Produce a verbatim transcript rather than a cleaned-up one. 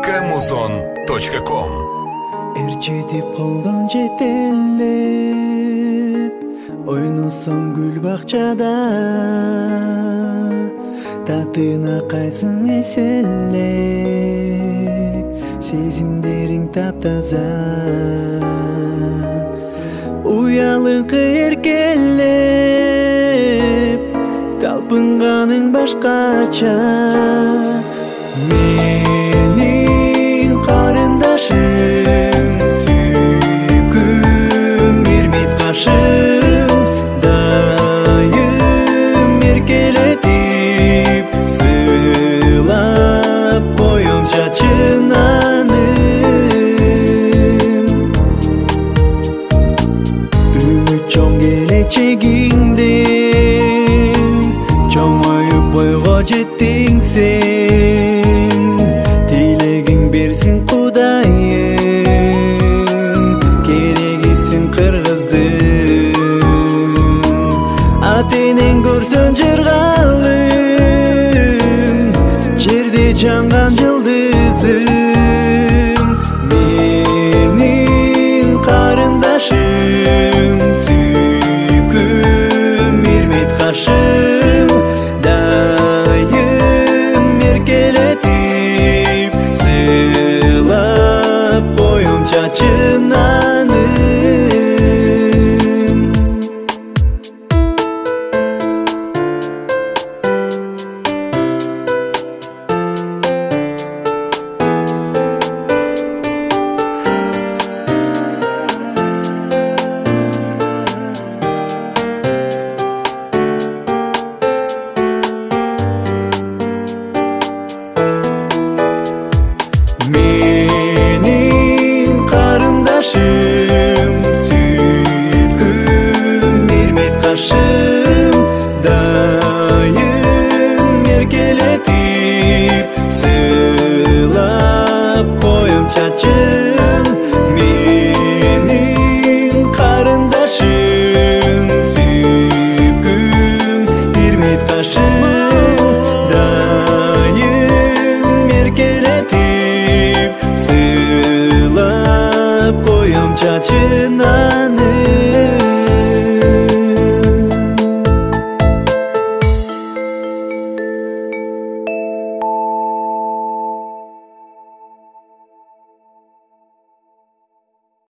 камузон точка ком. Эрчитип колдон жетелеп ойносоң гүл бакчада, татына кайсың эселеп, сезимдериң таптаза. Уялык эркелеп, талпынганың башкача. Менин карындашым, сүйкүм ирмит кашым, дайым эркелетип, сыйлап коем чачынаным. Үмүт чоң келечегиңден, чоңоюп бойго жеттиң сен. Тилегиң берсин Кудайым, керегисин кыргыздын. Атенен көрсөң жыргалым, жерде жанган жылдызым. Менин карындашым, сүйкүм ирмит кашым, дайым эркелетип, сыйлап коем чачынаным. Менин карындашым, сүйкүм ирмит кашым, дайым эркелетип, сыйлап коем чачын. Менин карындашым, сүйкүм ирмит кашым, дайым эркелетип, сыйлап коем чачынаным.